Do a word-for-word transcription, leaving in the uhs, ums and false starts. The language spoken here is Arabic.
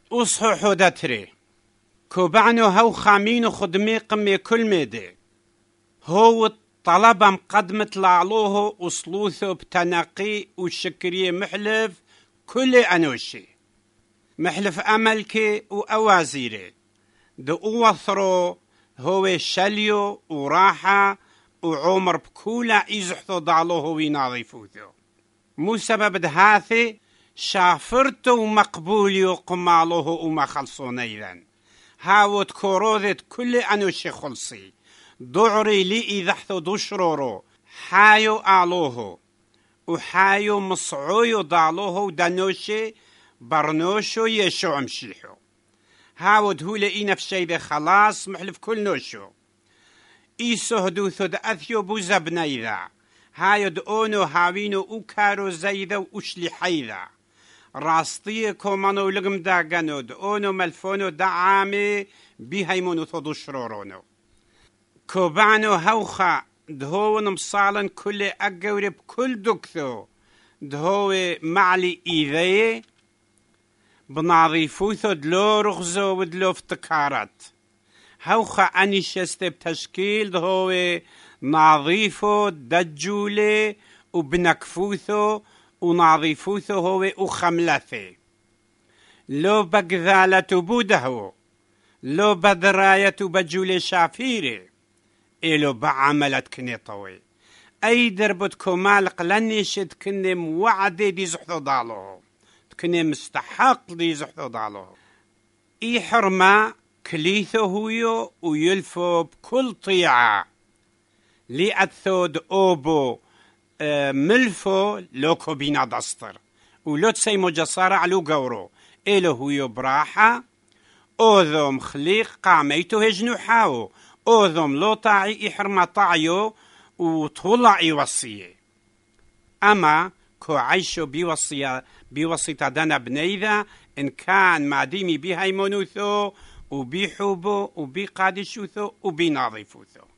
أصحو حودتري كوبعنو هو خامينو خدمي قمي كل ميدي هو طلب مقدمة لعلوه أصلوثو بتنقي وشكري محلف كل أنوشي محلف أملكي وأوازيري دو أوثرو هو شليو وراحة وعمر بكولا يزحثو ضعلوه ويناضيفوثو مو سبب دهاثي شافرتو مقبوليو قمالوه وما خلصون أيضا هاوت كوروذت كل أنوشي خلصي دعري لي إذحثو دشرورو حايو أعلوه وحايو مصعويو ضعلوه دانوشي برنوشو يشو عمشيحو هاود هو لئي نفسي ذا خلاص محلف كل نوشو إيسو هدوثو دا أثيو بوزا بنايذا هايد أونو هاوينو أوكارو زايذا وأشلي حيذا راستيه كومانو لغم دا غانود أونو ملفونو دا عامي بيهيمونو ثودو شرورونو كوبانو هوخا دهو نمصالن كل أقورب كل دكثو دهو معلي إيذي بناضيفوثو دلو رغزو ودلو افتكارات هوخا أني شستي بتشكيل دهو ناظيفو دجولي وبنكفوثو وناظيفوثو هو أخملثي لو بقذالة بودهو لو بدراية بجولي شافيري إلو بعملت كنيطوي أي دربت كمالق لنشد كني موعدي دي زحثو ضالوه كني مستحق دي زحثو ضالوه إي حرمة كليثو هويو ويلفو بكل طيعة لأثود أوبو اه ملفو لوكو بينا دستر ولو تسيمو جسارة علو قورو إلو هويو براحة أوذو مخليق قاميتو هجنو حاو أوذم لو طاعي إحرما طاعيو وطولع يوصيه أما كو عيشو بيوصية بيوصية دانا بنيذا إن كان معديمي بيهايمونوثو وبيحوبو وبيقادشوثو وبيناضيفوثو